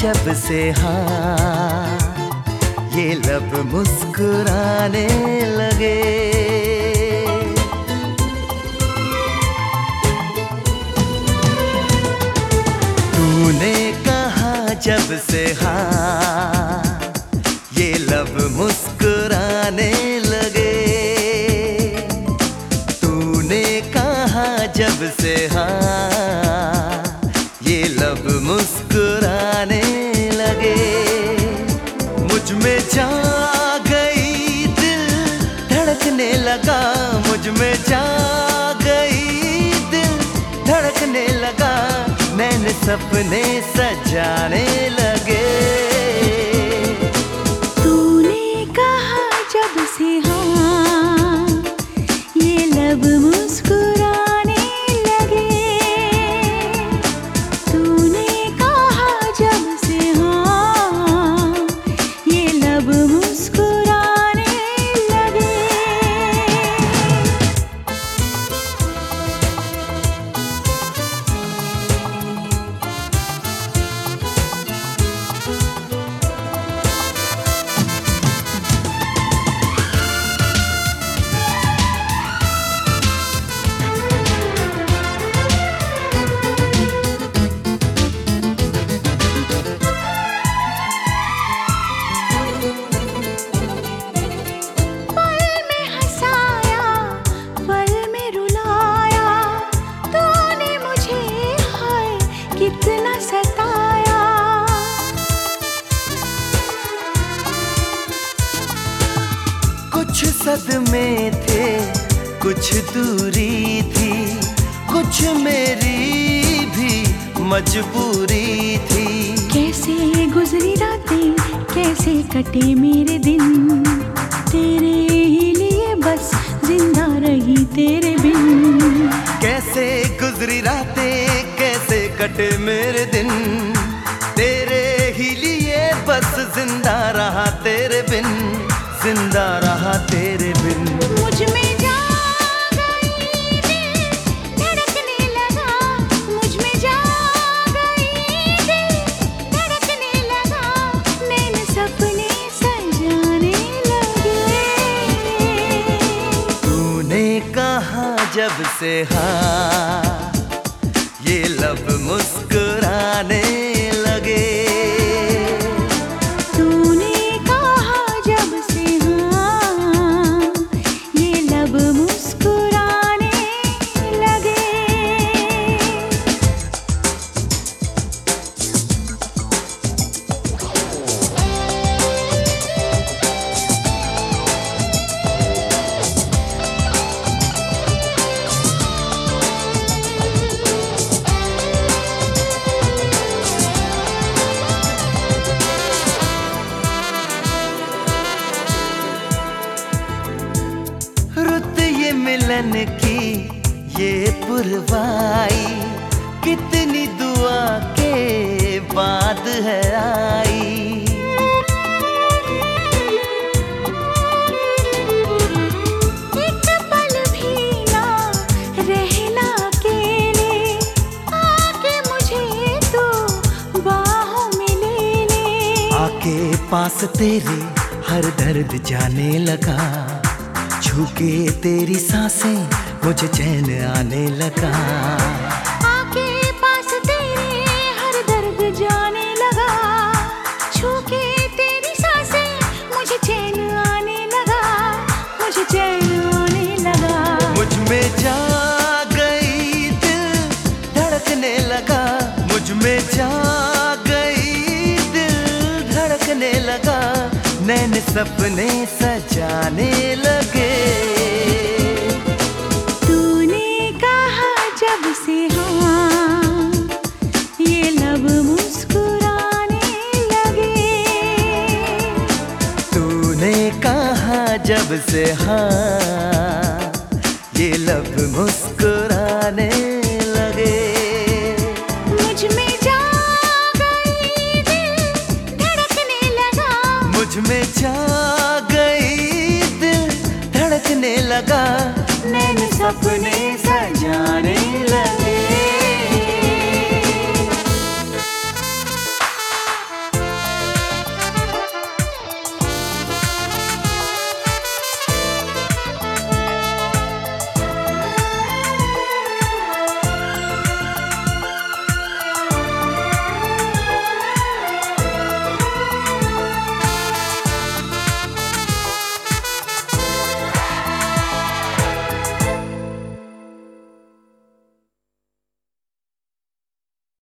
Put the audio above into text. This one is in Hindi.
जब से हाँ, ये लब मुस्कुराने लगे। तूने कहा जब से हाँ, ये लब मुस्कुराने लगे। तूने कहा जब से हाँ, ये लब मुस्कुराने लगे। मुझ में जा गई दिल धड़कने लगा, मुझ में जा गई दिल धड़कने लगा। नैन सपने सजाने लगे। तूने कहा जब से हाँ, ये लब मुस्कुराने लगे। तूने कहा जब से हाँ, ये लब मुस्कुराने लगे। कितना सताया, कुछ सदमे थे, कुछ दूरी थी, कुछ मेरी भी मजबूरी थी। कैसे गुजरी रातें, कैसे कटे मेरे दिन, तेरे ही लिए बस जिंदा रही तेरे बिन। कैसे गुजरी रातें, कैसे कटे मेरे दिन, तेरे ही लिए बस जिंदा रहा तेरे बिन, जिंदा रहा तेरे बिन। मुझ में जा गई दिल धड़कने लगा, मुझ में जा गई दिल धड़कने लगा। नैन सपने सजाने लगे। तूने कहा जब से हाँ, ये लब मुस्कुराने लगे। तूने कहा जब से हाँ, ये लब मुस्कुराने लगे। मिलन की ये पुरवाई, कितनी दुआ के बाद है आई। एक पल भी ना रहना अकेले, आके मुझे तो बाहों में ले ले। आके पास तेरे हर दर्द जाने लगा, छू के तेरी सांसें मुझे चैन आने लगा। आके पास तेरे हर दर्द जाने लगा, छू के तेरी सांसें मुझे चैन आने लगा, मुझे चैन आने लगा। मुझ में जा गई दिल धड़कने लगा, मुझ में जा गई दिल धड़कने लगा। नैन सपने सजाने लगे। तूने कहा जब से हाँ, ये लब मुस्कुराने लगे। तूने कहा जब से हाँ, ये लब मुस्कुराने लगे। मुझ में जा गई दिल धड़कने लगा, मुझ में जा गई दिल धड़कने लगा। नैन सपने सजाने लगे।